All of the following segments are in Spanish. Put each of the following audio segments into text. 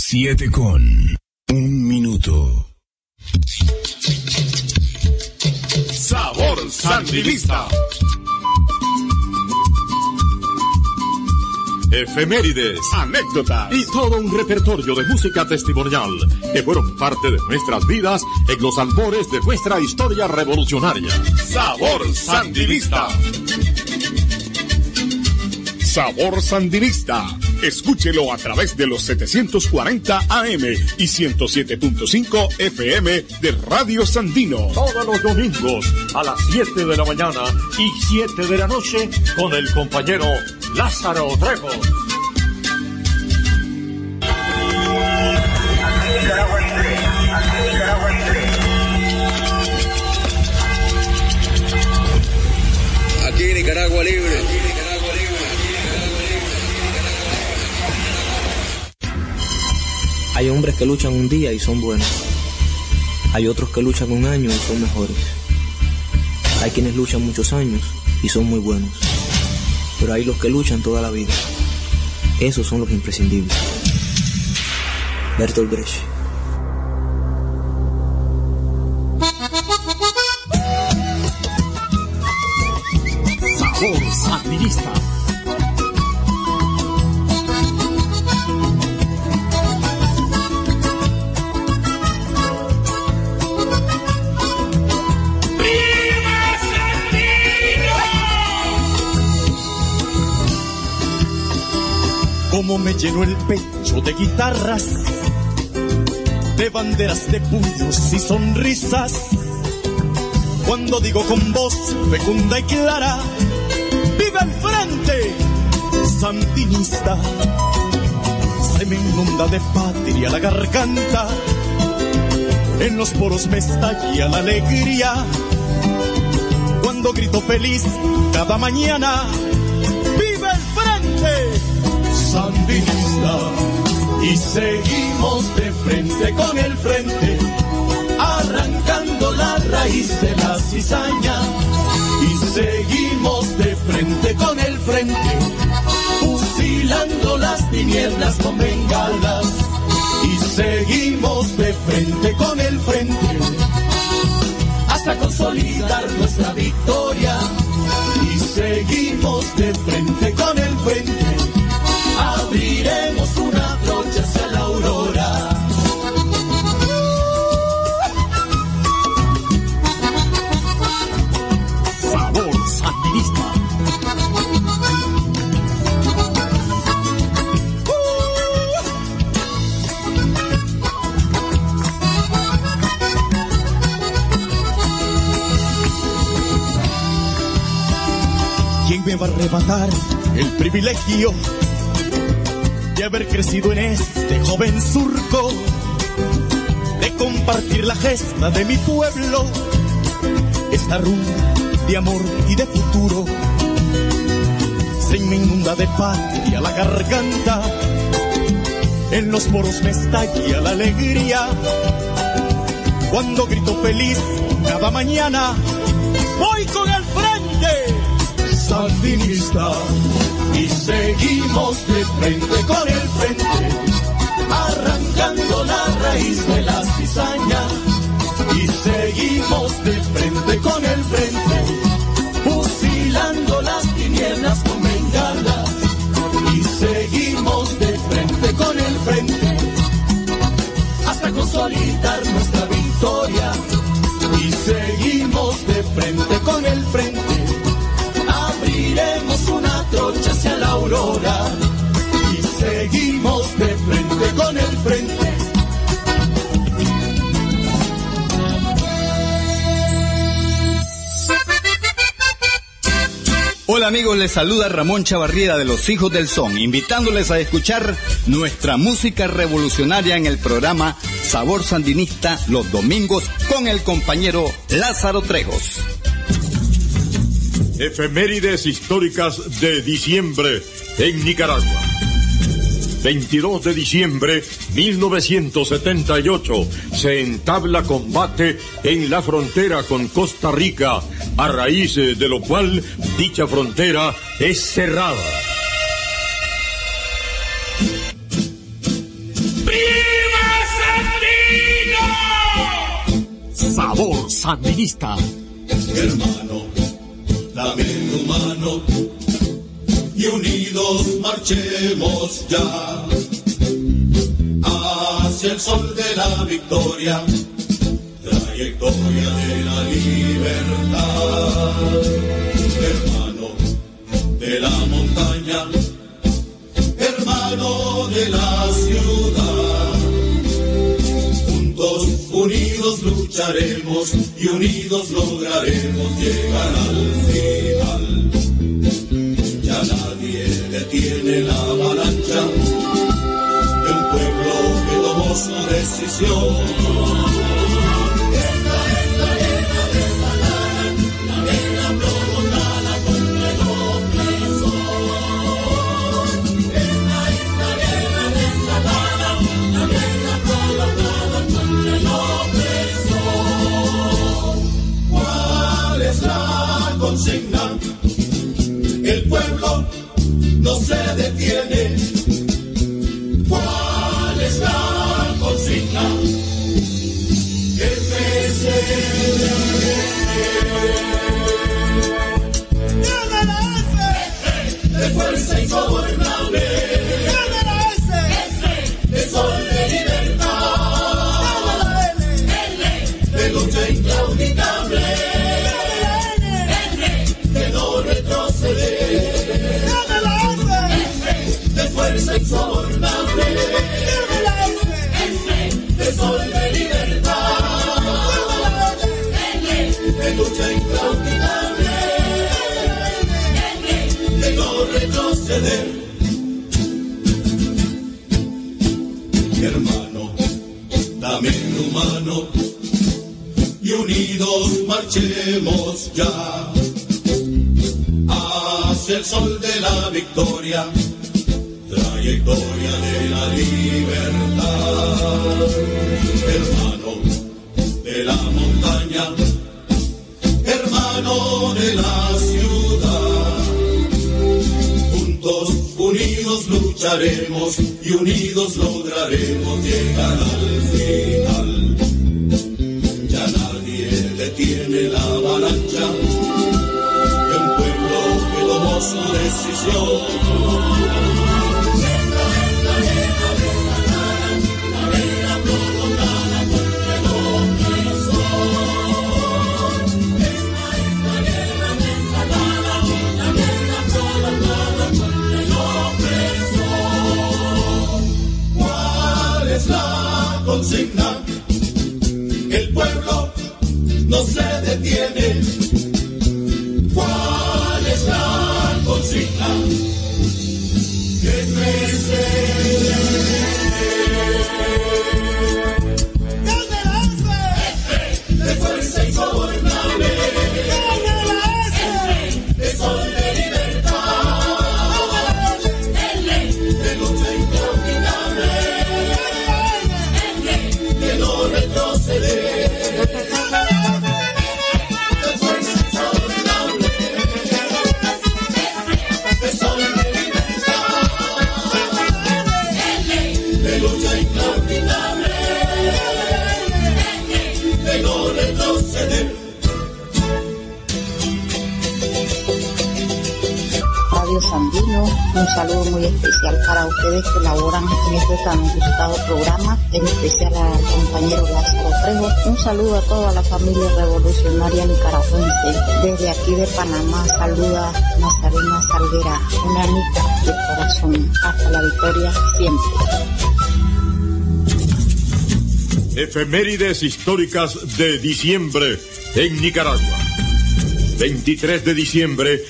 7:01. Sabor Sandinista. Efemérides, anécdotas y todo un repertorio de música testimonial que fueron parte de nuestras vidas en los albores de nuestra historia revolucionaria. Sabor Sandinista. Sabor Sandinista. Escúchelo a través de los 740 AM y 107.5 FM de Radio Sandino. Todos los domingos a las 7 de la mañana y 7 de la noche con el compañero Lázaro Trejos. Aquí Nicaragua libre. Hay hombres que luchan un día y son buenos. Hay otros que luchan un año y son mejores. Hay quienes luchan muchos años y son muy buenos. Pero hay los que luchan toda la vida. Esos son los imprescindibles. Bertolt Brecht. Sabor Sandinista. Cómo me llenó el pecho de guitarras, de banderas, de puños y sonrisas, cuando digo con voz fecunda y clara, ¡viva el frente sandinista! Se me inunda de patria la garganta, en los poros me estalla la alegría, cuando grito feliz cada mañana, ¡viva el frente sandinista! Y seguimos de frente con el frente, arrancando la raíz de la cizaña. Y seguimos de frente con el frente, fusilando las tinieblas con bengalas. Y seguimos de frente con el frente, hasta consolidar nuestra victoria. Y seguimos de frente con el frente, abriremos una trocha hacia la aurora. Sabor Sandinista. ¿Quién me va a arrebatar el privilegio de haber crecido en este joven surco, de compartir la gesta de mi pueblo, esta rumba de amor y de futuro? Se me inunda de patria la garganta, en los poros me estalla la alegría, cuando grito feliz cada mañana, voy con el frente sandinista. Y seguimos de frente con el frente, arrancando la raíz de la cizaña. Y seguimos de frente con el frente, fusilando las tinieblas con bengalas. Y seguimos de frente con el frente, hasta consolidar nuestra victoria. Y seguimos de frente con el frente, abriremos una trocha hacia la aurora. Y seguimos de frente con el frente. Hola amigos, les saluda Ramón Chavarriera de Los Hijos del Son, invitándoles a escuchar nuestra música revolucionaria en el programa Sabor Sandinista los domingos con el compañero Lázaro Trejos. Efemérides históricas de diciembre en Nicaragua. 22 de diciembre 1978 se entabla combate en la frontera con Costa Rica, a raíz de lo cual dicha frontera es cerrada. Sabor Sandinista. Hermano, dame tu mano y unidos marchemos ya hacia el sol de la victoria, trayectoria de la libertad. Hermano de la montaña, hermano de la ciudad, juntos, unidos lucharemos y unidos lograremos llegar al final. Ya nadie detiene la avalancha de un pueblo que tomó su decisión. Esta es la guerra desatada, la guerra prolongada contra el opresor. Esta es la guerra desatada, la guerra prolongada contra el opresor. ¿Cuál es la consigna? El pueblo no se detiene. ¿Cuál es la consigna? Que ¡gana la F! De fuerza ingobernable. ¡Gana la S! De sol de libertad. ¡Gana la L! De lucha inclaudicable. ¡Gana la F! De fuerza insobornable. ¡Gana la F! De sol de libertad. ¡Gana la L! De lucha inclaudicable. De no retroceder. Hermano, dame tu mano y unidos marchemos ya hacia el sol de la victoria, trayectoria de la libertad. Hermano de la montaña, hermano de la ciudad, juntos, unidos lucharemos y unidos lograremos llegar al final. Ya nadie detiene la avalancha de un pueblo que tomó su decisión. Esta es la guerra desatada, la guerra prolongada contra el opresor. Esta es la guerra desatada, la guerra prolongada contra el opresor. ¿Cuál es la consigna? El pueblo no se detiene. ¿Cuál es la consigna? Que ¡gana la F! De fuerza insobornable. ¡Gana la S! De sol de libertad. ¡Gana la L! De lucha inconquistable. ¡Gana la N! De no retroceder. Radio Sandino, un saludo muy especial para ustedes que laboran en este tan gustado programa, en especial al compañero Lázaro Trejo. Un saludo a toda la familia revolucionaria nicaragüense. Desde aquí de Panamá saluda Nazarena Salguera, una amiga de corazón. Hasta la victoria siempre. Efemérides históricas de diciembre en Nicaragua. 23 de diciembre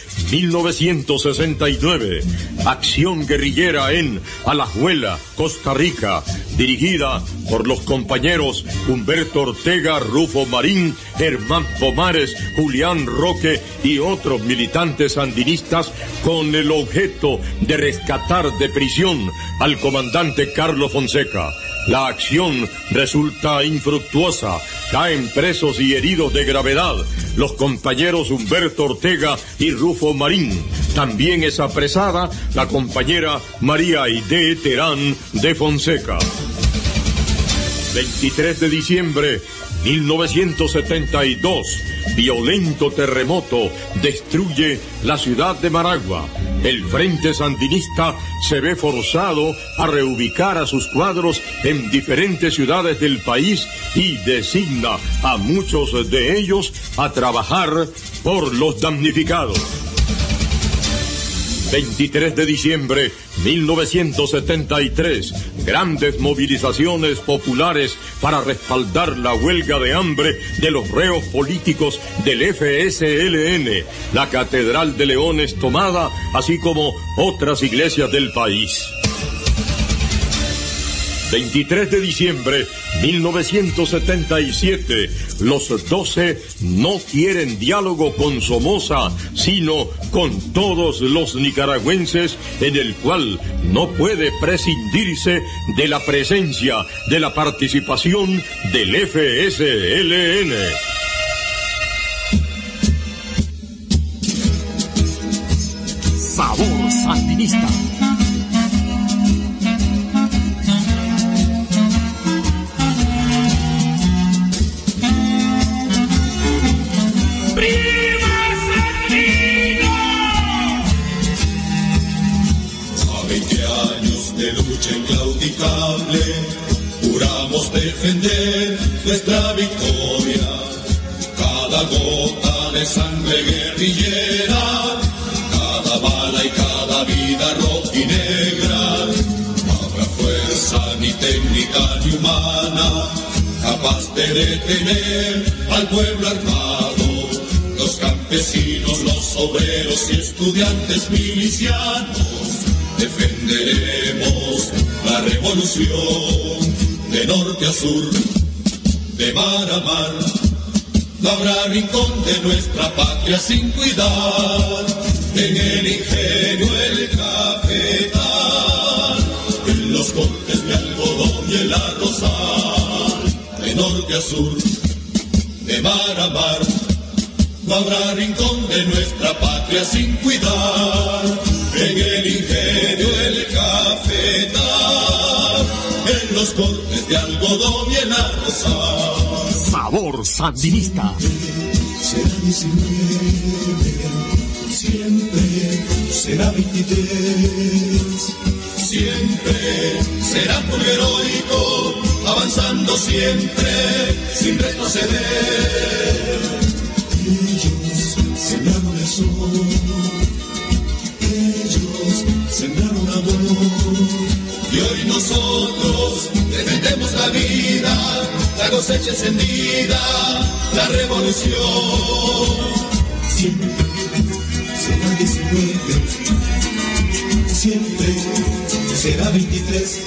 1969. Acción guerrillera en Alajuela, Costa Rica, dirigida por los compañeros Humberto Ortega, Rufo Marín, Germán Pomares, Julián Roque y otros militantes sandinistas, con el objeto de rescatar de prisión al comandante Carlos Fonseca. La acción resulta infructuosa, caen presos y heridos de gravedad los compañeros Humberto Ortega y Rufo Marín. También es apresada la compañera María Aide Terán de Fonseca. 23 de diciembre 1972, violento terremoto destruye la ciudad de Managua. El Frente Sandinista se ve forzado a reubicar a sus cuadros en diferentes ciudades del país y designa a muchos de ellos a trabajar por los damnificados. 23 de diciembre 1973, grandes movilizaciones populares para respaldar la huelga de hambre de los reos políticos del FSLN. La Catedral de León es tomada, así como otras iglesias del país. 23 de diciembre 1977, los 12 no quieren diálogo con Somoza, sino con todos los nicaragüenses, en el cual no puede prescindirse de la presencia, de la participación del FSLN. Sabor Sandinista. Inclaudicable, juramos defender nuestra victoria. Cada gota de sangre guerrillera, cada bala y cada vida roja y negra. No habrá fuerza ni técnica ni humana capaz de detener al pueblo armado. Los campesinos, los obreros y estudiantes milicianos defenderemos la revolución de norte a sur, de mar a mar. No habrá rincón de nuestra patria sin cuidar. En el ingenio, el cafetal, en los cortes de algodón y el arrozal. De norte a sur, de mar a mar. No habrá rincón de nuestra patria sin cuidar. En el ingenio, el cafetal, en los cortes de algodón y el arrozal. Sabor Sandinista. Será 19, siempre será 23. Siempre será un heroico, avanzando siempre, sin retroceder. Ellos sembraron el sol, ellos sembraron amor, y hoy nosotros defendemos la vida, la cosecha encendida, la revolución. Siempre será 19, siempre será 23.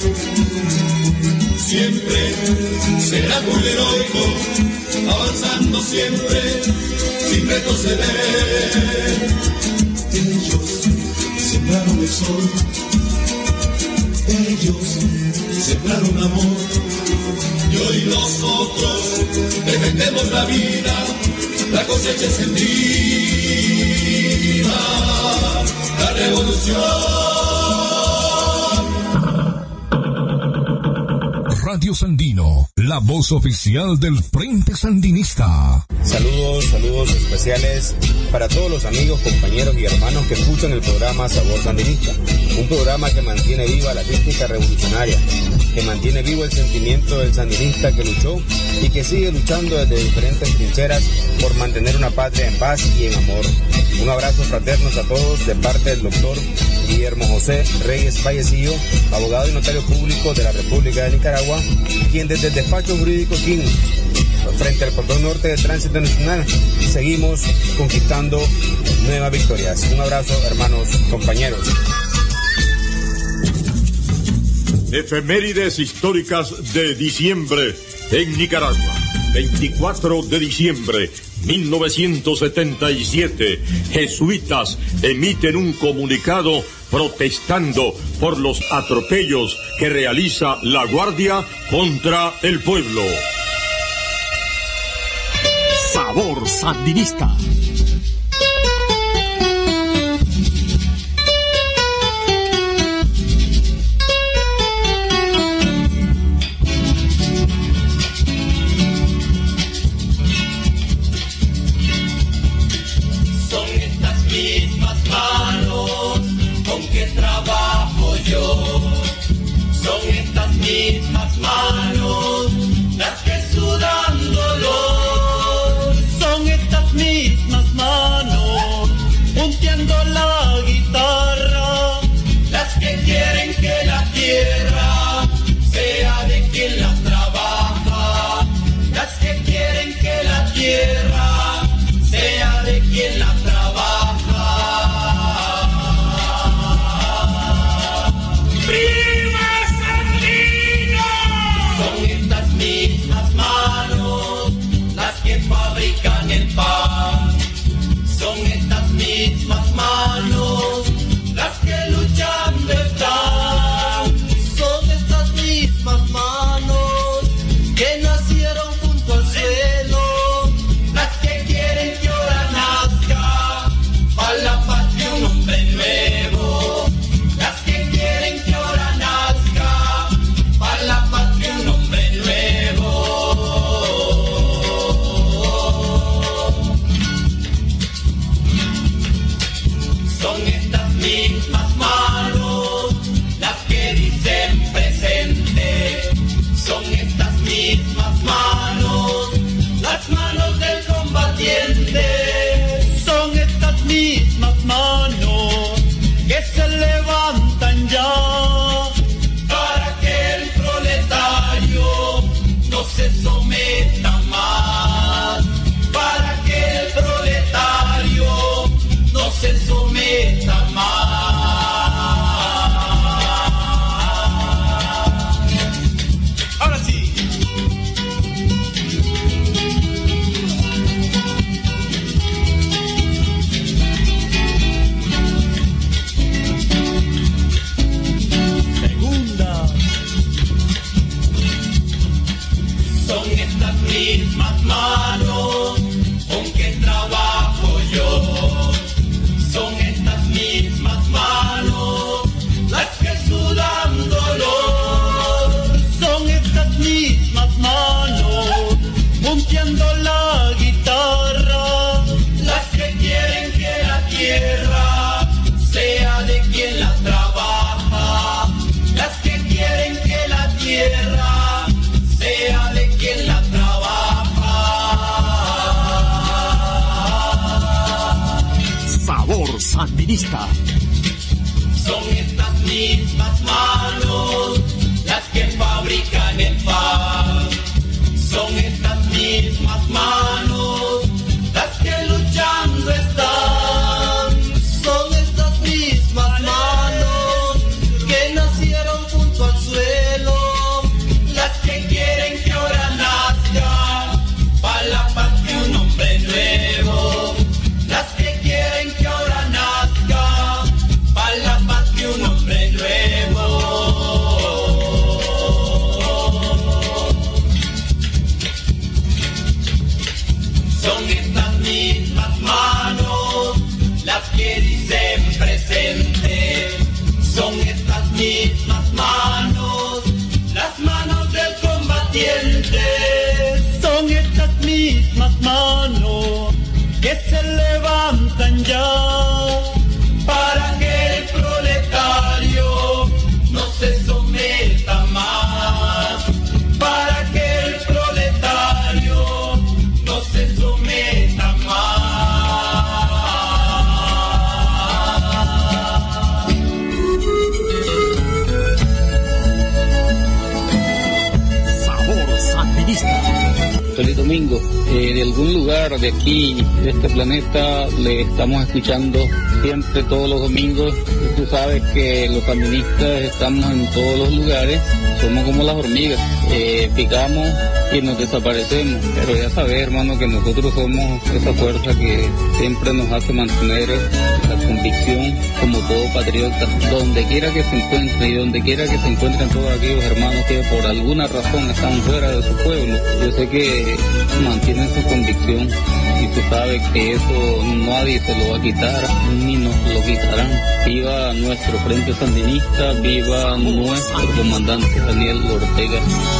Siempre será muy heroico, avanzando siempre, sin retroceder. Ellos sembraron el sol, ellos sembraron amor, y hoy nosotros defendemos la vida, la cosecha encendida, la revolución. Radio Sandino, la voz oficial del Frente Sandinista. Saludos especiales para todos los amigos, compañeros y hermanos que escuchan el programa Sabor Sandinista, un programa que mantiene viva la crítica revolucionaria, que mantiene vivo el sentimiento del sandinista que luchó y que sigue luchando desde diferentes trincheras por mantener una patria en paz y en amor. Un abrazo fraterno a todos de parte del doctor Guillermo José Reyes Fallecido, abogado y notario público de la República de Nicaragua, quien desde el despacho jurídico King, frente al Portón Norte de Tránsito Nacional, seguimos conquistando nuevas victorias. Un abrazo, hermanos, compañeros. Efemérides históricas de diciembre en Nicaragua. 24 de diciembre 1977, jesuitas emiten un comunicado protestando por los atropellos que realiza la Guardia contra el pueblo. Sabor Sandinista. Son estas mismas manos las que sudan dolor. Son estas mismas manos punteando la guitarra, las que quieren que la tierra sea de quien la trabaja, las que quieren que la tierra sea de quien la trabaja. ¡Viva Sandino! Son estas mismas manos las que fabrican el pan. Son estas mismas manos las que luchando están. son estas mismas manos que nacieron junto al suelo, las que quieren que ahora nazca para la patria un hombre nuevo, las que quieren que ahora nazca para la patria un hombre nuevo. Son estas mismas manos las que dicen presente, son estas mismas manos, las manos del combatiente. son estas mismas manos que se levantan ya Para que el proletario no se someta más, para que el proletario no se someta más. Ahora sí. Segunda. Son estas mismas manos con que trabajo yo. Son estas mismas manos las que sudan dolor. Son estas mismas manos punteando la guitarra, Las que quieren que la tierra sea de quien la trabaja. Las que quieren que la tierra sea de quien la trabaja. Sabor Sandinista. Son estas mismas manos las que fabrican el pan. Son estas mismas manos las que luchando están. son estas mismas manos que nacieron junto al suelo, Las que quieren que ahora nazca para la patria un hombre nuevo. Las que quieren que ahora nazca para la patria un hombre nuevo. Son estas mismas manos las que dicen presente. Son estas mismas manos, las manos del combatiente. son estas mismas manos que se levantan ya Para que el proletario no se someta más. Para que el proletario no se someta más. Sabor Sandinista. Feliz domingo. De algún lugar de aquí, de este planeta, le estamos escuchando siempre todos los domingos. Tú sabes que los sandinistas estamos en todos los lugares, somos como las hormigas, picamos y nos desaparecemos. Pero ya sabes, hermano, que nosotros somos esa fuerza que siempre nos hace mantener la convicción como todo patriota, donde quiera que se encuentre y donde quiera que se encuentren todos aquellos hermanos que por alguna razón están fuera de su pueblo. Yo sé que mantienen su convicción y tú sabes que eso nadie se lo va a quitar ni nos lo quitarán. Viva nuestro Frente Sandinista, viva nuestro comandante Daniel Ortega.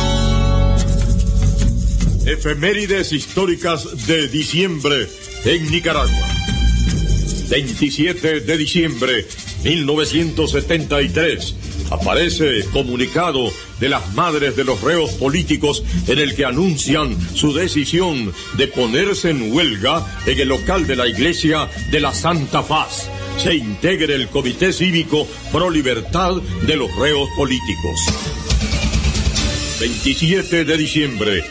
Efemérides históricas de diciembre en Nicaragua. 27 de diciembre 1973, aparece comunicado de las madres de los reos políticos en el que anuncian su decisión de ponerse en huelga en el local de la iglesia de la Santa Faz. Se integre el Comité Cívico Pro Libertad de los Reos Políticos. 27 de diciembre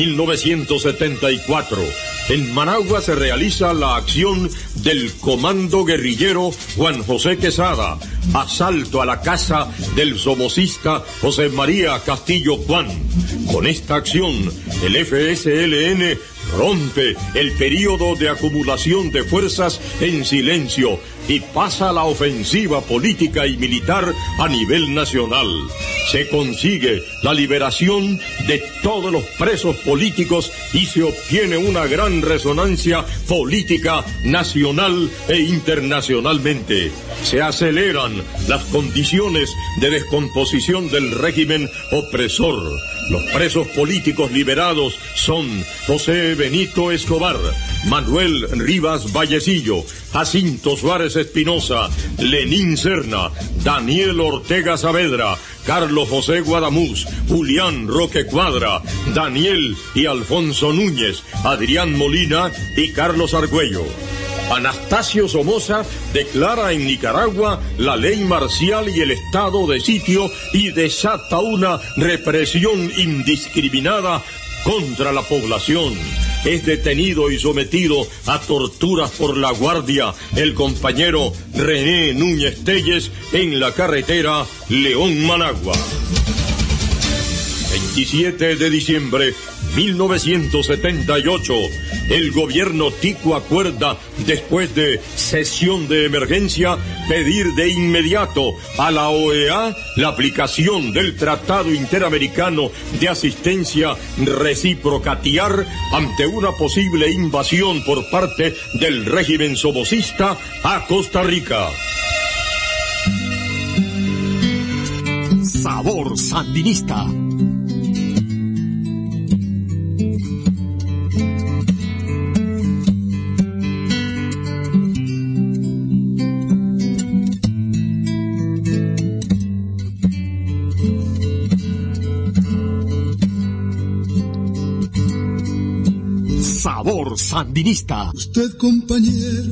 1974. En Managua se realiza la acción del Comando Guerrillero Juan José Quesada, asalto a la casa del somocista José María Castillo Juan. Con esta acción, el FSLN rompe el período de acumulación de fuerzas en silencio y pasa a la ofensiva política y militar a nivel nacional. Se consigue la liberación de todos los presos políticos y se obtiene una gran resonancia política nacional e internacionalmente. Se aceleran las condiciones de descomposición del régimen opresor. Los presos políticos liberados son José Benito Escobar, Manuel Rivas Vallecillo, Jacinto Suárez Espinosa, Lenín Serna, Daniel Ortega Saavedra, Carlos José Guadamuz, Julián Roque Cuadra, Daniel y Alfonso Núñez, Adrián Molina y Carlos Argüello. Anastasio Somoza declara en Nicaragua la ley marcial y el estado de sitio y desata una represión indiscriminada contra la población. Es detenido y sometido a torturas por la Guardia el compañero René Núñez Telles en la carretera León-Managua. 27 de diciembre 1978, el gobierno tico acuerda, después de sesión de emergencia, pedir de inmediato a la OEA la aplicación del Tratado Interamericano de Asistencia Recíproca TIAR ante una posible invasión por parte del régimen somocista a Costa Rica. Sabor Sandinista. Sabor Sandinista. Usted, compañero,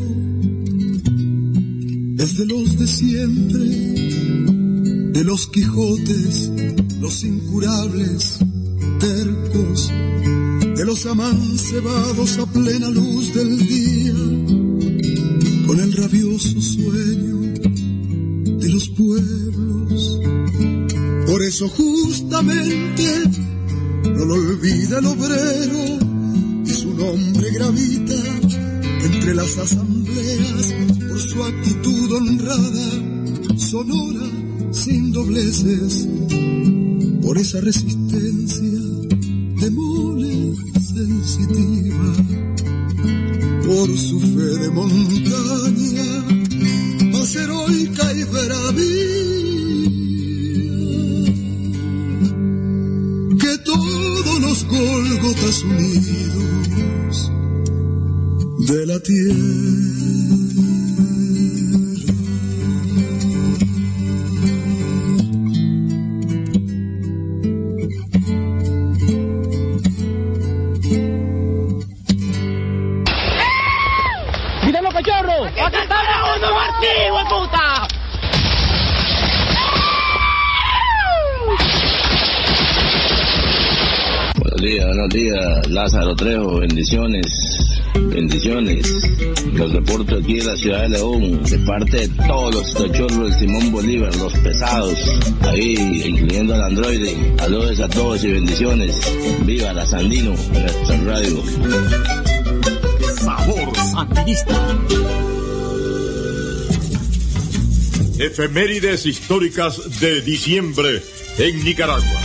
es de los de siempre, de los Quijotes, los incurables, tercos, de los amancebados a plena luz del día, con el rabioso sueño de los pueblos. Por eso justamente no lo olvida el obrero, su nombre gravita entre las asambleas por su actitud honrada, sonora, sin dobleces, por esa resistencia de mole sensitiva, por su fe de montaña, más heroica y bravía, que todos los Gólgotas unidos de la tierra. ¡Míralo, cachorro! ¡Acá está uno, Martí, hueputa! Buenos días, Lázaro Trejo, bendiciones. Los reporto aquí de la ciudad de León, de parte de todos los cachorros de Simón Bolívar, los pesados, ahí, incluyendo al androide. Saludos a todos y bendiciones. Viva la Sandino, nuestra radio. Sabor Sandinista. Efemérides históricas de diciembre en Nicaragua.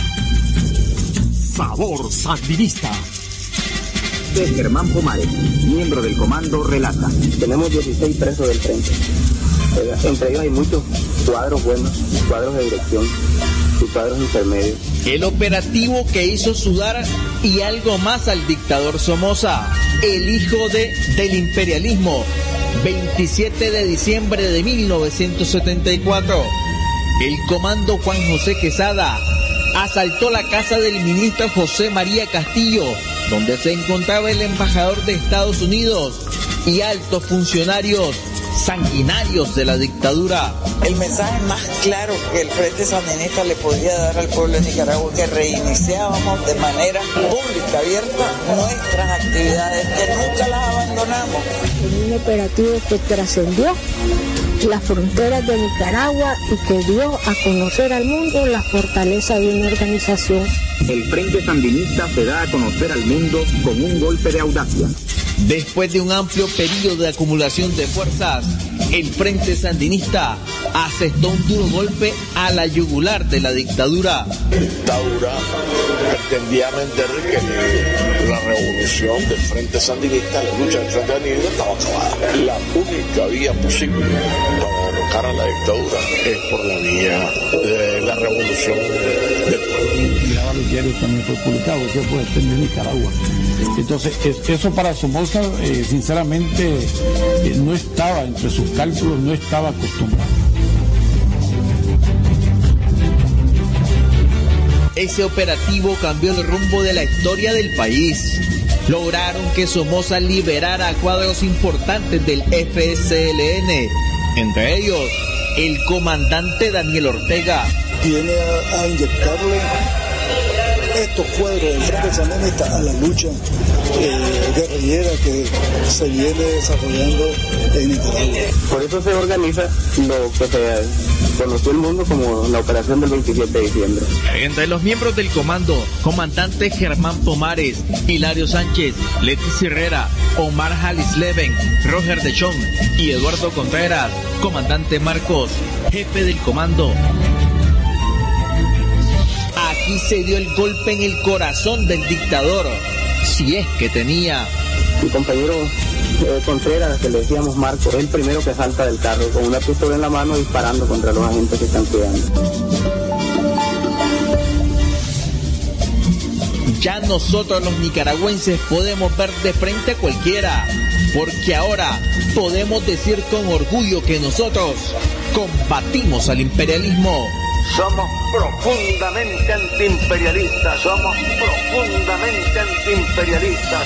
Sabor Sandinista. Germán Pomares, miembro del comando, relata. Tenemos 16 presos del frente. Entre ellos hay muchos cuadros buenos, cuadros de dirección y cuadros intermedios. El operativo que hizo sudar y algo más al dictador Somoza, el hijo del imperialismo, 27 de diciembre de 1974, el comando Juan José Quesada asaltó la casa del ministro José María Castillo, donde se encontraba el embajador de Estados Unidos y altos funcionarios sanguinarios de la dictadura. El mensaje más claro que el Frente Sandinista le podía dar al pueblo de Nicaragua, que reiniciábamos de manera pública, abierta, nuestras actividades, que nunca las abandonamos. Un operativo que trascendió las fronteras de Nicaragua y que dio a conocer al mundo la fortaleza de una organización. El Frente Sandinista se da a conocer al mundo con un golpe de audacia. Después de un amplio periodo de acumulación de fuerzas, el Frente Sandinista asestó un duro golpe a la yugular de la dictadura. La dictadura pretendía vender que la revolución del Frente Sandinista, la lucha del Frente Sandinista estaba acabada. La única vía posible para derrocar a la dictadura es por la vía de la revolución del pueblo. Los diarios también fue publicado, eso fue en Nicaragua. Entonces, eso para Somoza, sinceramente, no estaba entre sus cálculos, no estaba acostumbrado. Ese operativo cambió el rumbo de la historia del país. Lograron que Somoza liberara a cuadros importantes del FSLN, entre ellos el comandante Daniel Ortega. Viene a inyectarle estos cuadros del Frente Sandinista a la lucha guerrillera que se viene desarrollando en Nicaragua. Por eso se organiza lo que se conoció el mundo como la operación del 27 de diciembre. Entre los miembros del comando, comandante Germán Pomares, Hilario Sánchez, Leticia Herrera, Omar Jalisleven, Roger Dechón y Eduardo Contreras, comandante Marcos, jefe del comando. Aquí se dio el golpe en el corazón del dictador, si es que tenía. Mi compañero Contreras, que le decíamos Marco, es el primero que salta del carro con una pistola en la mano disparando contra los agentes que están cuidando. Ya nosotros los nicaragüenses podemos ver de frente a cualquiera, porque ahora podemos decir con orgullo que nosotros combatimos al imperialismo. Somos profundamente antiimperialistas, somos profundamente antiimperialistas.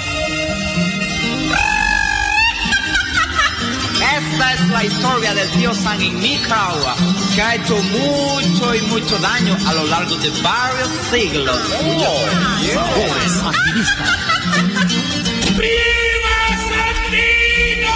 Esta es la historia del tío Sam en Nicaragua, que ha hecho mucho y mucho daño a lo largo de varios siglos. ¡Viva Sandino!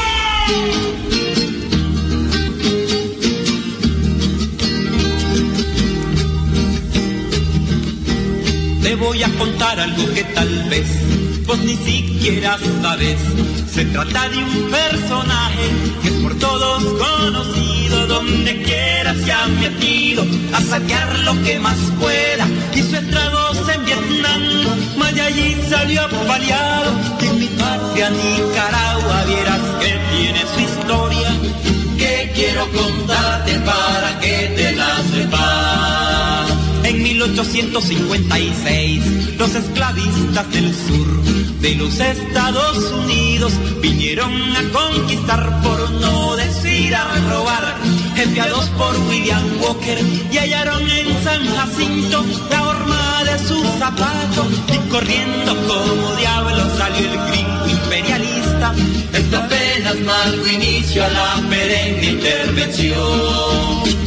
Te voy a contar algo que tal vez vos ni siquiera sabes. Se trata de un personaje que es por todos conocido. Donde quiera se ha metido a saquear lo que más pueda. Hizo estragos en Vietnam, mas de allí salió apaleado. Y en mi patria Nicaragua vieras que tiene su historia, que quiero contarte para que te la sepas. En 1856, los esclavistas del sur de los Estados Unidos vinieron a conquistar, por no decir a robar, enviados por William Walker, y hallaron en San Jacinto la horma de su zapato, y corriendo como diablo salió el gringo imperialista. Esto apenas marcó inicio a la perenne intervención.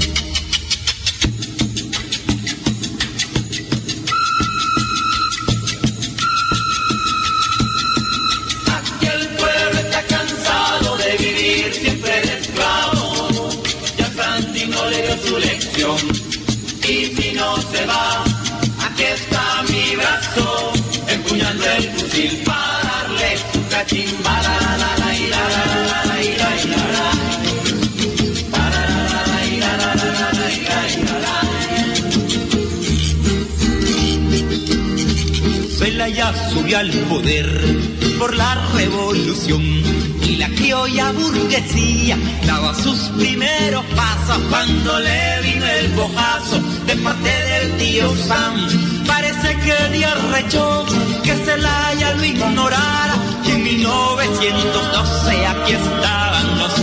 Su lección, y si no se va, aquí está mi brazo, empuñando el fusil para darle su cachimba. Zelaya subió al poder por la revolución, y la criolla burguesía daba sus primeros pasos cuando le vino el bojazo de parte del tío Sam. Parece que dio arrecho que Zelaya lo ignorara, y en 1912 aquí estaban los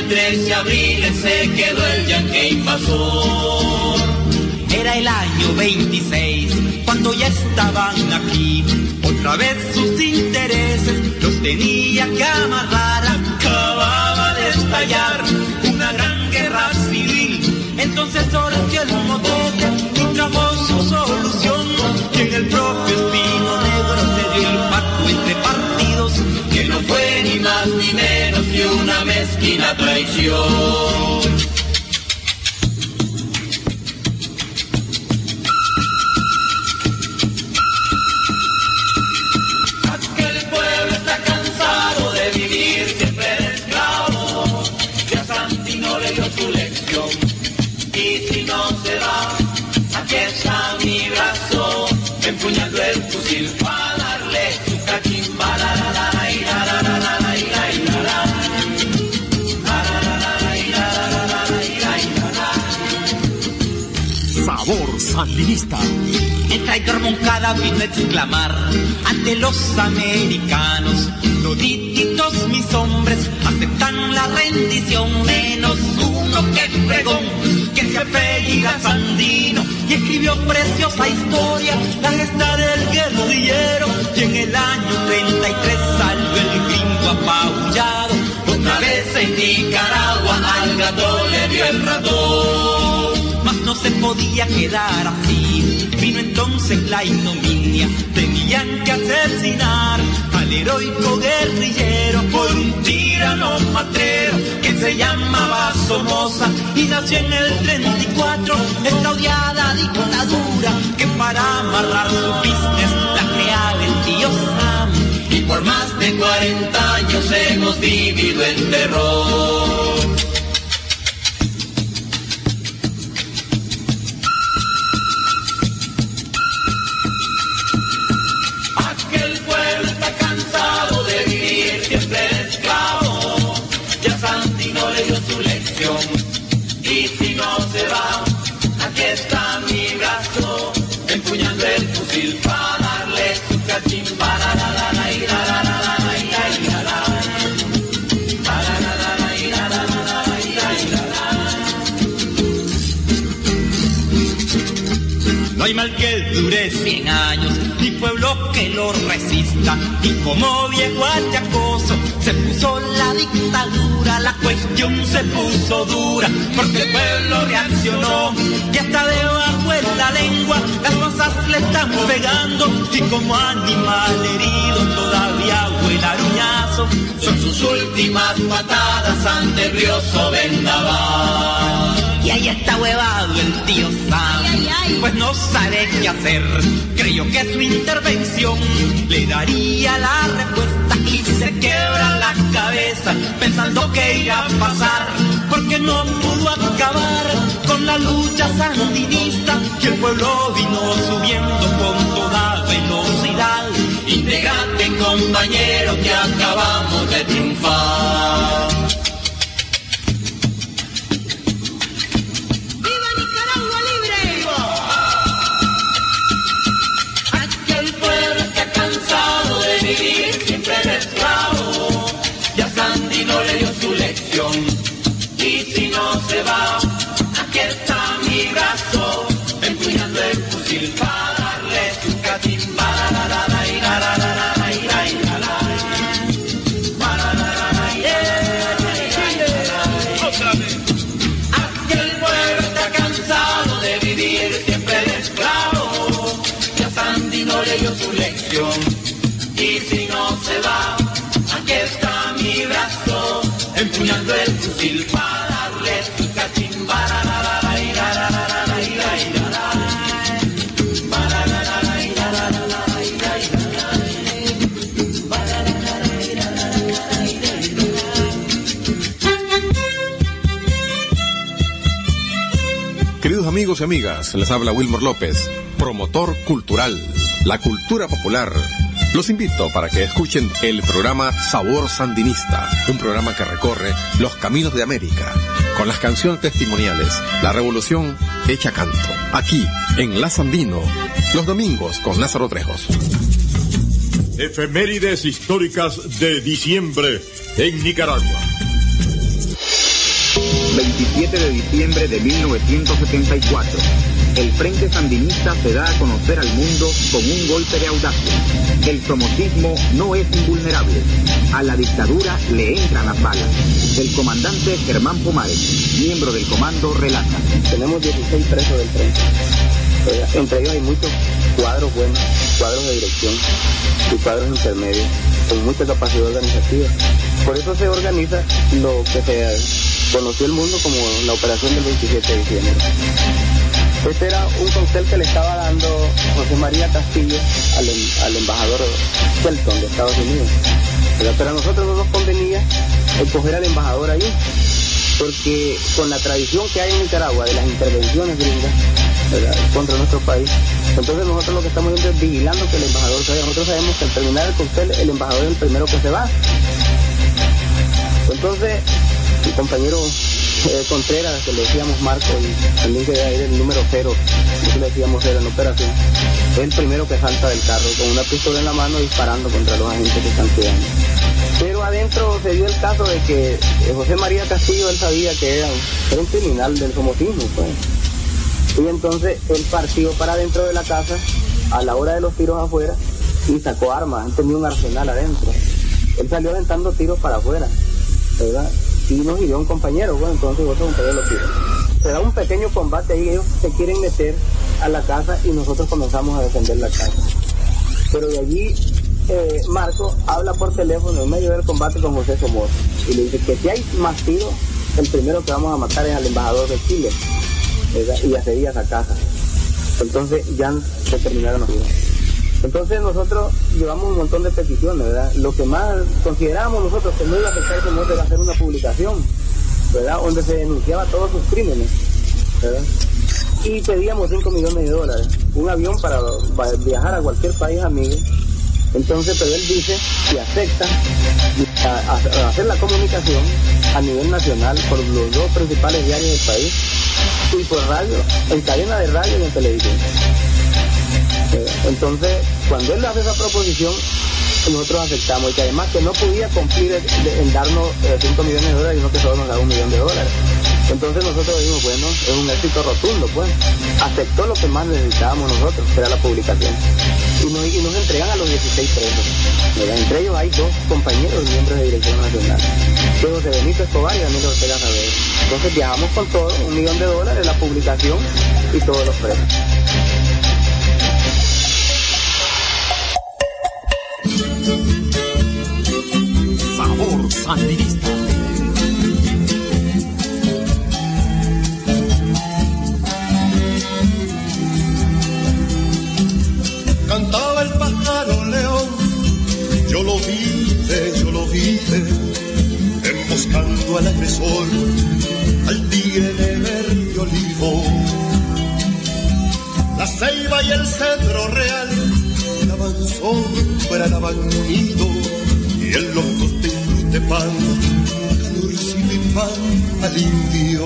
13 abriles se quedó el yanque invasor. Era el año 26, cuando ya estaban aquí. Otra vez sus intereses los tenía que amarrar. Acababa de estallar una gran guerra civil. Entonces sorteó el motote y trajo su solución. Y en el propio Espino Negro se dio el pacto entre partidos, que no fue ni más ni menos que una mezquina traición. Empuñando el fusil para darle su cachimba, Sabor sandinista. El traidor Moncada vino a exclamar ante los americanos: todititos mis hombres aceptan la rendición, menos uno que fregón, que se apellida Sandino, y escribió preciosa historia, la gesta del guerrillero. Y en el año 33 salió el gringo apabullado. Otra vez en Nicaragua al gato le dio el ratón. Mas no se podía quedar así, vino entonces la ignominia. Tenían que asesinar al heroico guerrillero por un tirano matrero que se llamaba Somoza, y nació en el 34 esta odiada dictadura que para amarrar su business la creaba el tío Sam. Y por más de 40 años hemos vivido en terror. Aquel pueblo está cansado de vivir siempre esclavo. Ya Sandino le dio su lección, y si no se va, aquí está mi brazo, empuñando el fusil para darle su cachimba. No hay mal que dure 100 años, ni pueblo que lo resista. Y como viejo achacoso se puso la dictadura, la cuestión se puso dura, porque el pueblo reaccionó y hasta debajo en la lengua las cosas le están pegando. Y como animal herido todavía huele aruñazo, son sus últimas patadas ante el brioso vendaval. Y ahí está huevado el tío Sam, pues no sabe qué hacer. Creyó que su intervención le daría la respuesta, y se quiebra la cabeza pensando que irá a pasar, porque no pudo acabar con la lucha sandinista, y el pueblo vino subiendo con toda velocidad. Integrante, compañero, que acabamos de triunfar. Siempre el esclavo, ya Sandino le dio su lección, y si no se va, aquí está mi brazo, empuñando el fusil para darle su cachimba. Aquel pueblo está cansado de vivir siempre el esclavo, ya Sandino le dio su lección. Y si no se va, aquí está mi brazo, empuñando el fusil para darle su cachimba. Queridos amigos y amigas, les habla Wilmer López, promotor cultural, la cultura popular. Los invito para que escuchen el programa Sabor Sandinista, un programa que recorre los caminos de América, con las canciones testimoniales, la revolución hecha canto, aquí en La Sandino, los domingos con Lázaro Trejos. Efemérides históricas de diciembre en Nicaragua. 27 de diciembre de 1974. El Frente Sandinista se da a conocer al mundo con un golpe de audacia. El somocismo no es invulnerable. A la dictadura le entran las balas. El comandante Germán Pomares, miembro del comando, relata. Tenemos 16 presos del Frente. Entre ellos hay muchos cuadros buenos, cuadros de dirección y cuadros intermedios, con mucha capacidad organizativa. Por eso se organiza lo que se conoció el mundo como la operación del 27 de diciembre. Este era un cóctel que le estaba dando José María Castillo al embajador Shelton de Estados Unidos. Pero a nosotros no nos convenía escoger al embajador allí, porque con la tradición que hay en Nicaragua de las intervenciones gringas, ¿verdad?, contra nuestro país, entonces nosotros lo que estamos viendo es vigilando que el embajador se vaya. Nosotros sabemos que al terminar el cóctel el embajador es el primero que se va. Entonces mi compañero Contreras, que le decíamos Marco, y también que era el número 0, que le decíamos 0 en la operación, es el primero que salta del carro con una pistola en la mano disparando contra los agentes que están cuidando. Pero adentro se dio el caso de que José María Castillo, él sabía que era un criminal del somocismo, pues. Y entonces él partió para adentro de la casa a la hora de los tiros afuera y sacó armas. Él tenía un arsenal adentro. Él salió aventando tiros para afuera, ¿verdad? Y nos hirió un compañero. Bueno, entonces otro compañero lo tiró. Se da un pequeño combate ahí, ellos se quieren meter a la casa y nosotros comenzamos a defender la casa. Pero de allí Marco habla por teléfono en medio del combate con José Somoza y le dice que si hay más tiros, el primero que vamos a matar es al embajador de Chile, ¿verdad? Y accedía a esa casa. Entonces ya se terminaron los tiros. Entonces nosotros llevamos un montón de peticiones, ¿verdad? Lo que más considerábamos nosotros que no iba a afectar como era hacer una publicación, ¿verdad?, donde se denunciaba todos sus crímenes, ¿verdad? Y pedíamos $5 millones, un avión para viajar a cualquier país amigo. Entonces, pero él dice que acepta a hacer la comunicación a nivel nacional por los dos principales diarios del país y por radio, en cadena de radio y en televisión. Entonces, cuando él hace esa proposición, nosotros aceptamos, y que además que no podía cumplir en darnos $5 millones, sino que solo nos daba $1 millón. Entonces nosotros dijimos, bueno, es un éxito rotundo, pues. Aceptó lo que más necesitábamos nosotros, que era la publicación. Y nos entregan a los 16 presos. Entre ellos hay 2 compañeros miembros de Dirección Nacional, que José Benito Escobar y Daniel Ortega Saavedra. Entonces viajamos con todo, $1 millón, la publicación y todos los presos. Sabor Sandinista. Cantaba el pájaro león, yo lo vi, emboscando al agresor, al tigre de verde olivo. La ceiba y el cedro real daban sombra, daban unido, y el locote y frutepan, calorcito y pan al indio.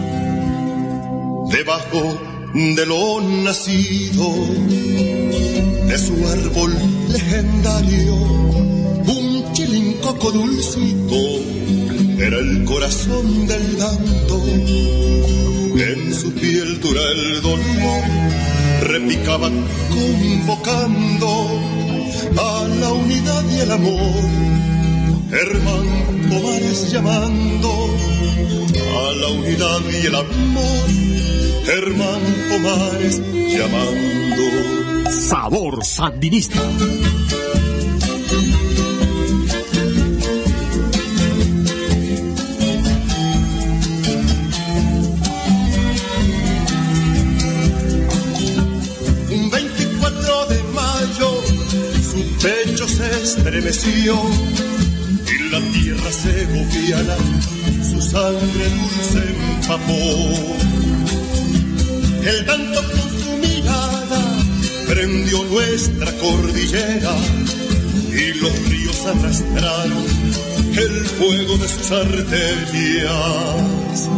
Debajo de lo nacido, de su árbol legendario, un chilincoco dulcito era el corazón del canto. En su piel dura el dolor repicaba convocando a la unidad y el amor. Germán Pomares llamando a la unidad y el amor. Germán Pomares llamando. Sabor Sandinista. Un 24 de mayo su pecho se estremeció y la tierra segoviana su sangre dulce empapó. El canto con su mirada prendió nuestra cordillera y los ríos arrastraron el fuego de sus arterias.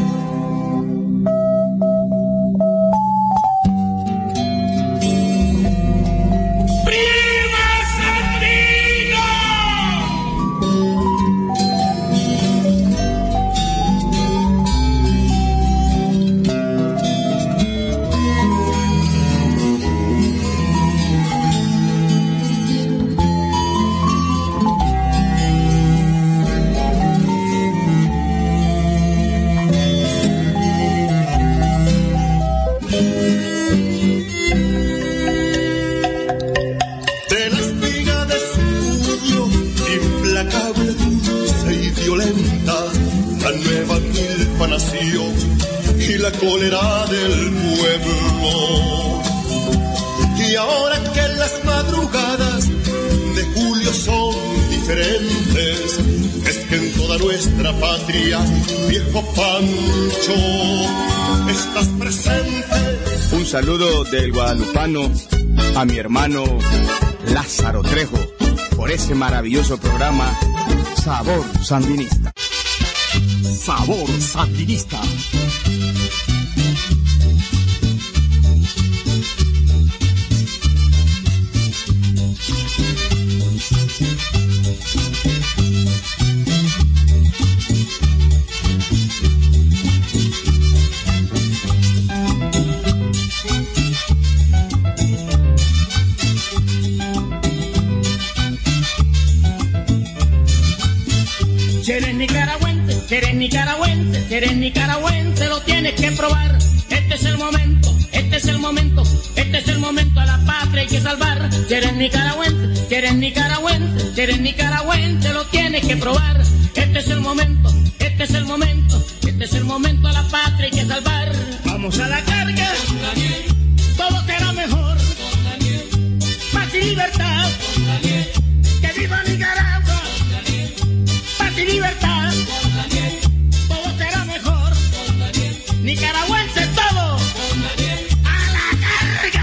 toda nuestra patria. Viejo Pancho, estás presente. Un saludo del guadalupano a mi hermano Lázaro Trejo por ese maravilloso programa Sabor Sandinista. Sabor Sandinista. Si eres nicaragüense, lo tienes que probar. Este es el momento, este es el momento, este es el momento, a la patria hay que salvar. Si eres nicaragüense, si eres nicaragüense, si eres nicaragüense, lo tienes que probar. Este es el momento, este es el momento, este es el momento, a la patria hay que salvar. Vamos a la carga, todo será mejor. Paz y libertad, que viva Nicaragua. Paz y libertad, todo será mejor. Nicaragüense todo, a la carga.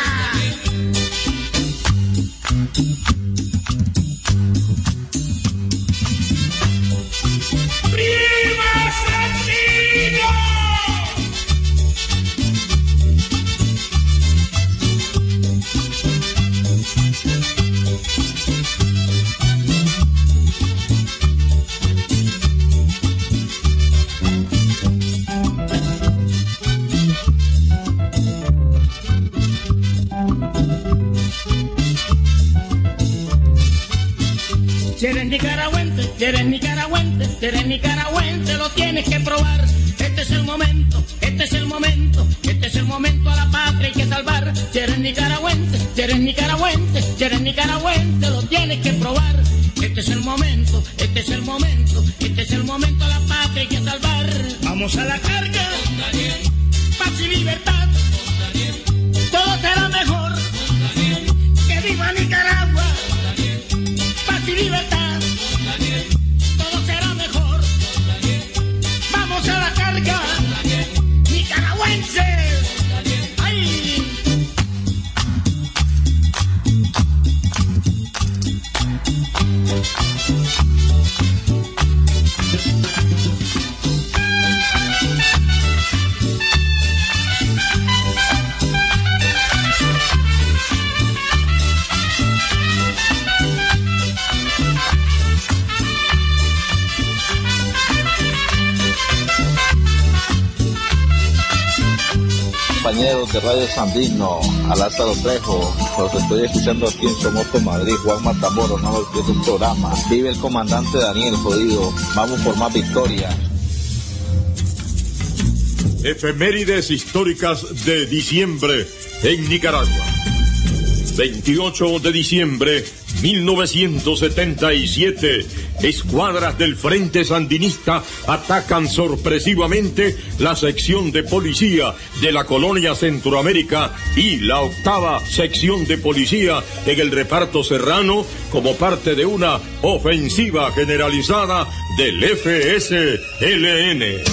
¡Viva Sandino! Si eres nicaragüense, si eres nicaragüense, si eres nicaragüense, lo tienes que probar. Este es el momento, este es el momento, este es el momento, a la patria hay que salvar. Si eres nicaragüense, si eres nicaragüense, si eres nicaragüense, lo tienes que probar. Este es el momento, este es el momento, este es el momento, a la patria hay que salvar. Vamos a la carga, paz y libertad, todo será mejor. Que viva Nicaragua, paz y libertad, todo será mejor. Vamos a la carga, nicaragüenses. ¡Ay! Compañeros de Radio Sandino, a Lázaro Trejo, los estoy escuchando aquí en Somoto, Madrid. Juan Matamoros, no me pierdo un programa. Vive el comandante Daniel, jodido. Vamos por más victoria. Efemérides históricas de diciembre en Nicaragua. 28 de diciembre 1977, escuadras del Frente Sandinista atacan sorpresivamente la sección de policía de la colonia Centroamérica y la 8ª sección de policía en el reparto serrano como parte de una ofensiva generalizada del FSLN.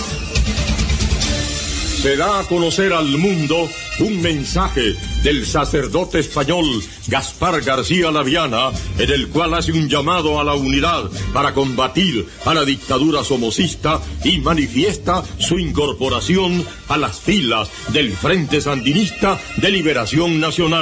Se da a conocer al mundo un mensaje del sacerdote español Gaspar García Laviana, en el cual hace un llamado a la unidad para combatir a la dictadura somocista y manifiesta su incorporación a las filas del Frente Sandinista de Liberación Nacional.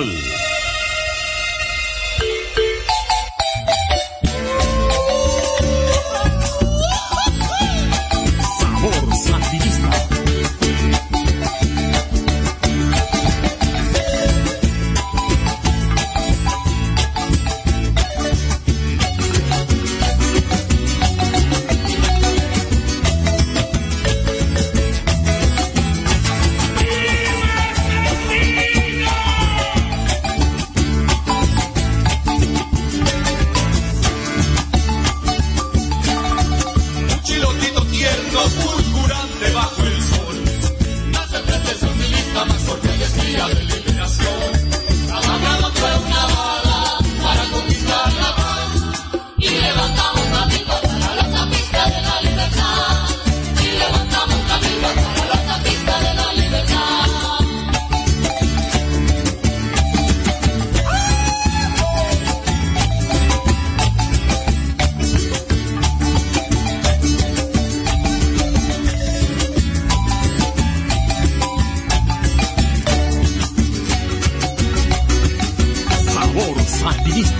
Sandinista.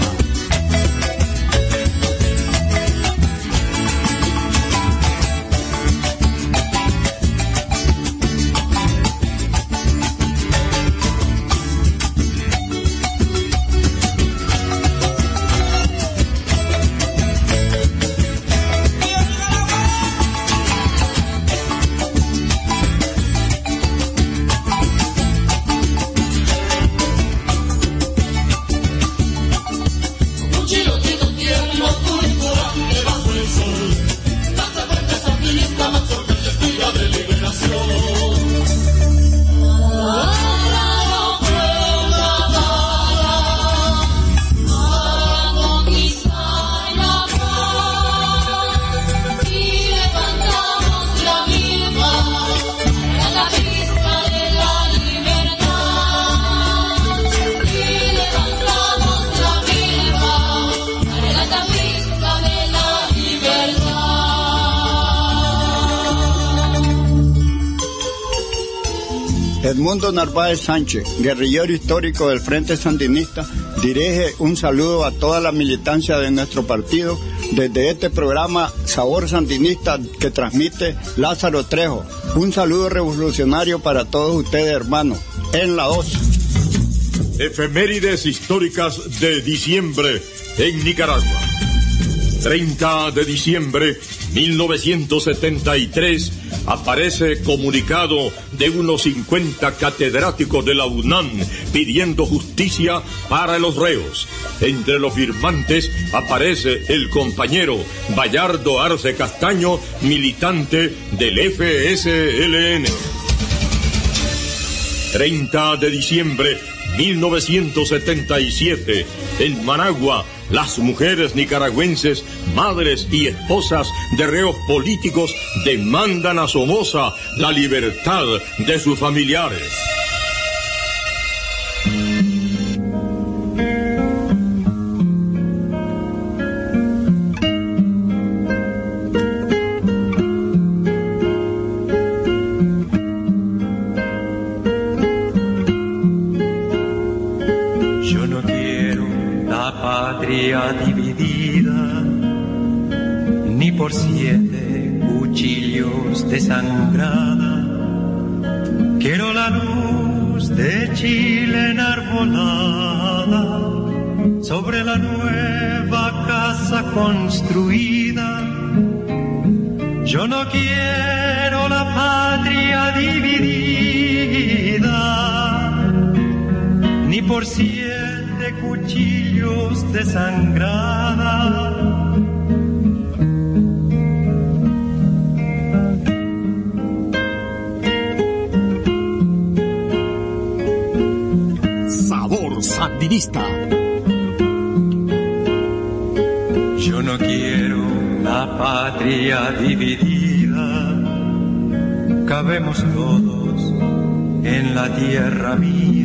Edmundo Narváez Sánchez, guerrillero histórico del Frente Sandinista, dirige un saludo a toda la militancia de nuestro partido desde este programa Sabor Sandinista que transmite Lázaro Trejo. Un saludo revolucionario para todos ustedes, hermanos. En la 2. Efemérides históricas de diciembre en Nicaragua. 30 de diciembre 1973 aparece comunicado de unos 50 catedráticos de la UNAM pidiendo justicia para los reos. Entre los firmantes aparece el compañero Bayardo Arce Castaño, militante del FSLN. 30 de diciembre 1977, en Managua, las mujeres nicaragüenses, madres y esposas de reos políticos, demandan a Somoza la libertad de sus familiares. Dividida, ni por 7 cuchillos desangrada. Quiero la luz de Chile enarbolada sobre la nueva casa construida. Yo no quiero la patria dividida, ni por 7 cuchillos desangrada. Sabor Sandinista. Yo no quiero la patria dividida, cabemos todos en la tierra mía.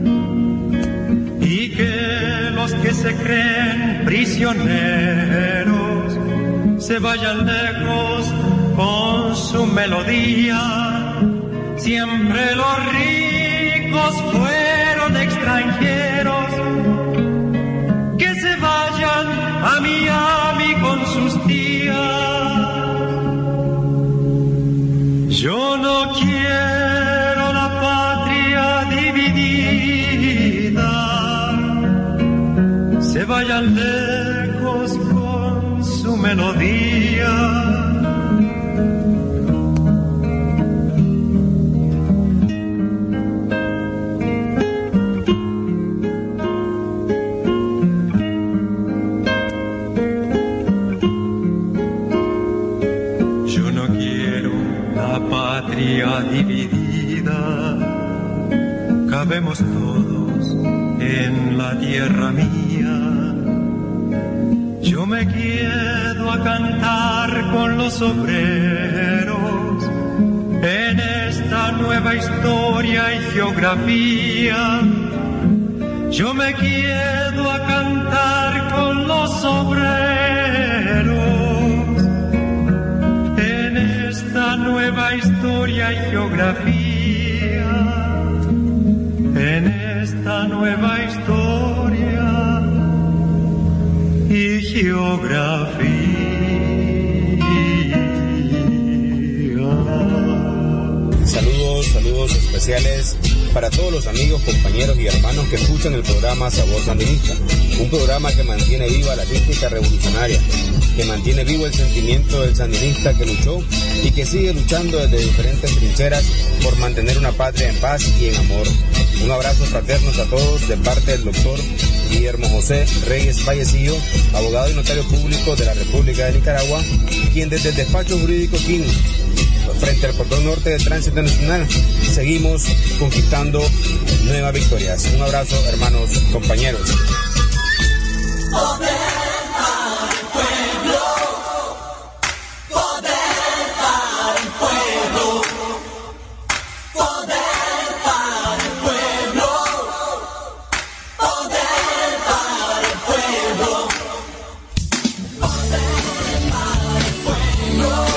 Y que los que se creen prisioneros se vayan lejos con su melodía. Siempre los ricos fueron extranjeros, que se vayan a Miami con sus tías. Yo no quiero la patria dividida, se vayan lejos con su melodía. Yo no quiero la patria dividida, cabemos todos en la tierra mía. Yo me quedo a cantar con los obreros en esta nueva historia y geografía. Yo me quedo a cantar con los obreros en esta nueva historia y geografía. En esta nueva historia geografía. Saludos especiales para todos los amigos, compañeros y hermanos que escuchan el programa Sabor Sandinista, un programa que mantiene viva la mística revolucionaria, que mantiene vivo el sentimiento del sandinista que luchó y que sigue luchando desde diferentes trincheras por mantener una patria en paz y en amor. Un abrazo fraterno a todos de parte del doctor Guillermo José Reyes Fallecido, abogado y notario público de la República de Nicaragua, quien desde el despacho jurídico King, frente al portón norte de Tránsito Nacional, seguimos conquistando nuevas victorias. Un abrazo, hermanos, compañeros. Poder para el pueblo, poder para el pueblo, poder para el pueblo, poder para el pueblo, poder para el pueblo.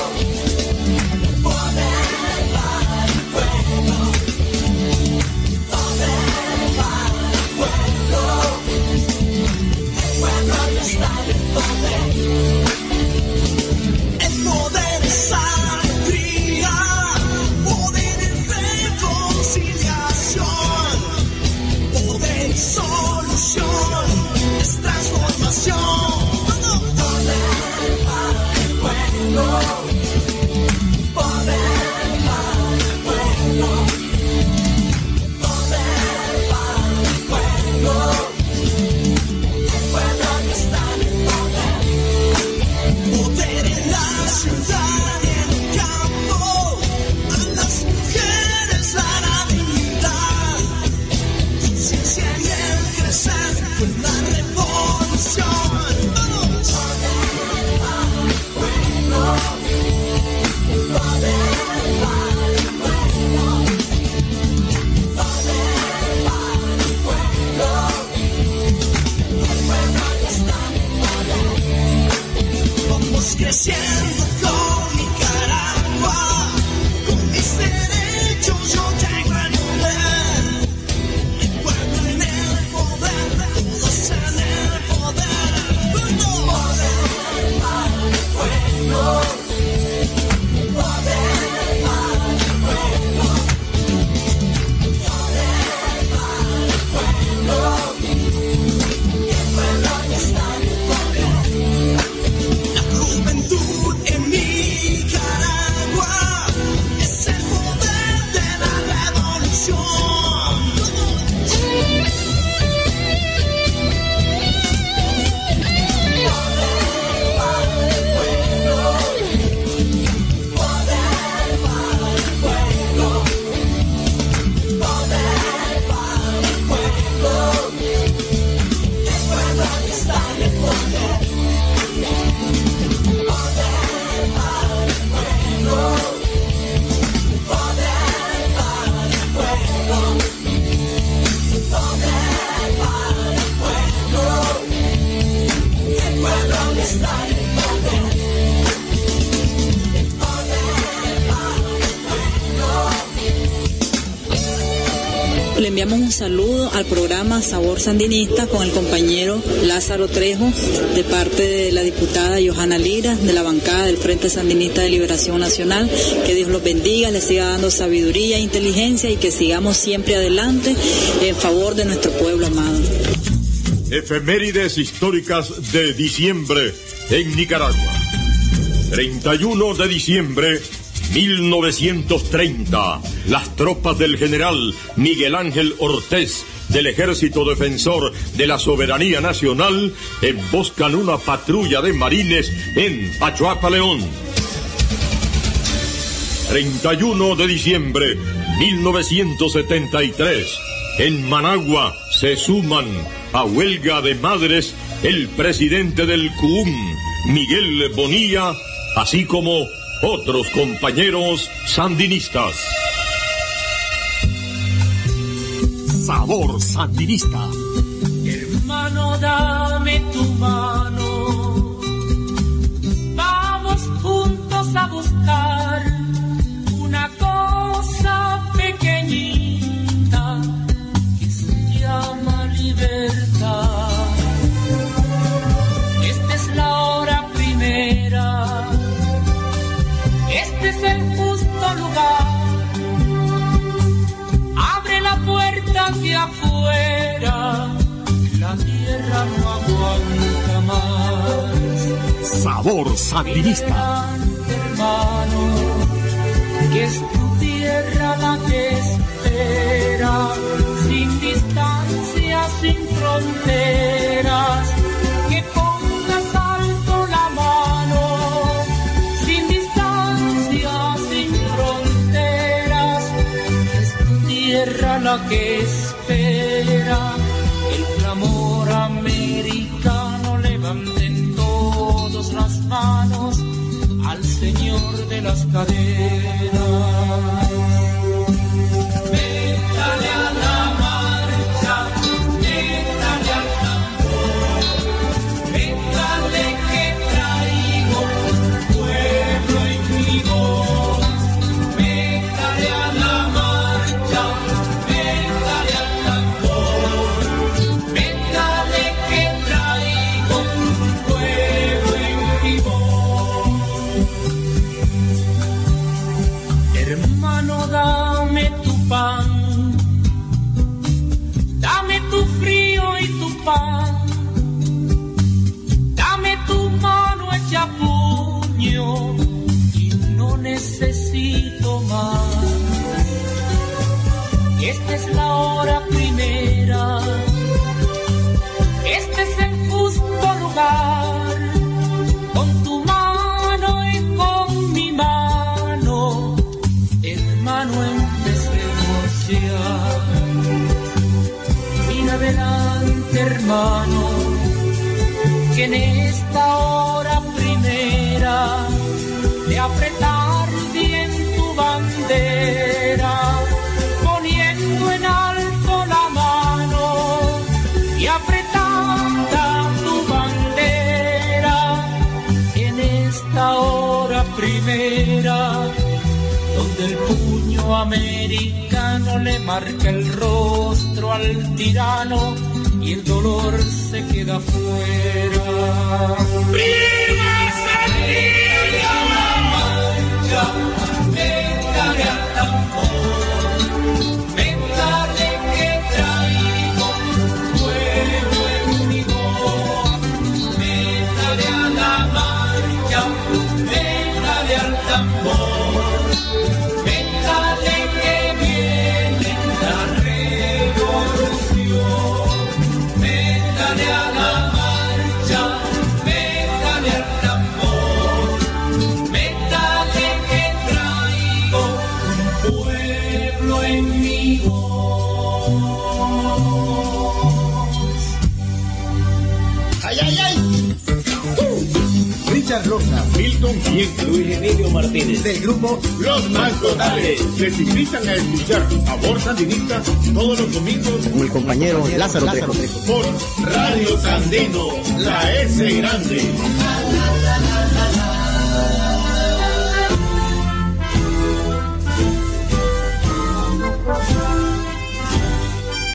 Le enviamos un saludo al programa Sabor Sandinista con el compañero Lázaro Trejo, de parte de la diputada Johanna Lira, de la bancada del Frente Sandinista de Liberación Nacional. Que Dios los bendiga, les siga dando sabiduría e inteligencia y que sigamos siempre adelante en favor de nuestro pueblo amado. Efemérides históricas de diciembre en Nicaragua. 31 de diciembre 1930, las tropas del general Miguel Ángel Ortiz del Ejército Defensor de la Soberanía Nacional emboscan una patrulla de marines en Pachuapa, León. 31 de diciembre 1973, en Managua se suman a huelga de madres el presidente del CUUM, Miguel Bonilla, así como otros compañeros sandinistas. Sabor Sandinista. Hermano, dame tu mano. Vamos juntos a buscar una cosa pequeñita que se llama libertad. Esta es la aquí afuera, la tierra no aguanta más. Sabor Sandinista. Hermano, que es tu tierra la que espera, sin distancia, sin fronteras, que pongas alto la mano, sin distancia, sin fronteras, es tu tierra la que espera, el clamor americano. Levanten todos las manos al Señor de las cadenas. Métale a la marcha, métale al tambor, métale que traigo pueblo en mi voz. Métale a la marcha, métale al tambor, métale que traigo pueblo en mi voz. Hermano, dame tu pan, dame tu frío y tu pan, dame tu mano hecha puño y no necesito más. Esta es la hora primera, este es el justo lugar, con tu mano y con mi mano, hermano, empecemos ya. Mira adelante, hermano, que en esta hora primera de apretar bien tu bandera, poniendo en alto la mano y apretando tu bandera, en esta hora primera, donde el puño americano le marca el rostro al tirano y el dolor se queda fuera. ¡Viva Sandinista! La marcha, métale al tambor, métale que traigo fuego en mi voz. Métale a la marcha, métale al tambor, métale que viene la revolución. Métale a la marcha, métale al tambor, métale que traigo un pueblo en mi voz. ¡Ay, ay, ay! Richard Rosa, Milton Bien, Luis Emilio Martínez, del grupo Los Más Totales, les invitan a escuchar Sabor Sandinista todos los domingos con el compañero Lázaro Trejo por Radio Sandino, la S grande.